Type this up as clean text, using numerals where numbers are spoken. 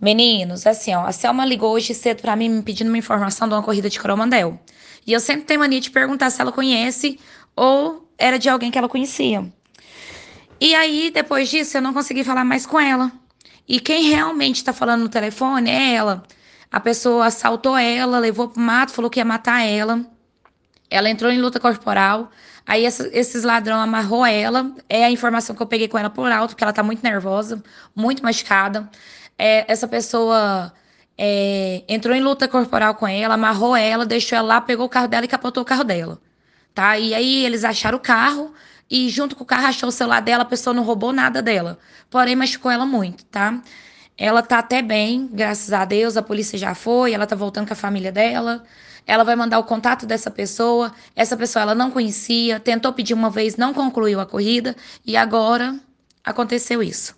Meninos, assim, ó, a Selma ligou hoje cedo pra mim me pedindo uma informação de uma corrida de Coromandel. E eu sempre tenho mania de perguntar se ela conhece ou era de alguém que ela conhecia. E aí, depois disso, eu não consegui falar mais com ela. E quem realmente tá falando no telefone é ela. A pessoa assaltou ela, levou pro mato, falou que ia matar ela. Ela entrou em luta corporal. Aí esses ladrão amarrou ela. É a informação que eu peguei com ela por alto, porque ela tá muito nervosa, muito machucada. Essa pessoa entrou em luta corporal com ela, amarrou ela, deixou ela lá, pegou o carro dela e capotou o carro dela. Tá? E aí eles acharam o carro e junto com o carro achou o celular dela, a pessoa não roubou nada dela. Porém, machucou ela muito, tá? Ela tá até bem, graças a Deus, a polícia já foi, ela tá voltando com a família dela. Ela vai mandar o contato dessa pessoa. Essa pessoa ela não conhecia, tentou pedir uma vez, não concluiu a corrida e agora aconteceu isso.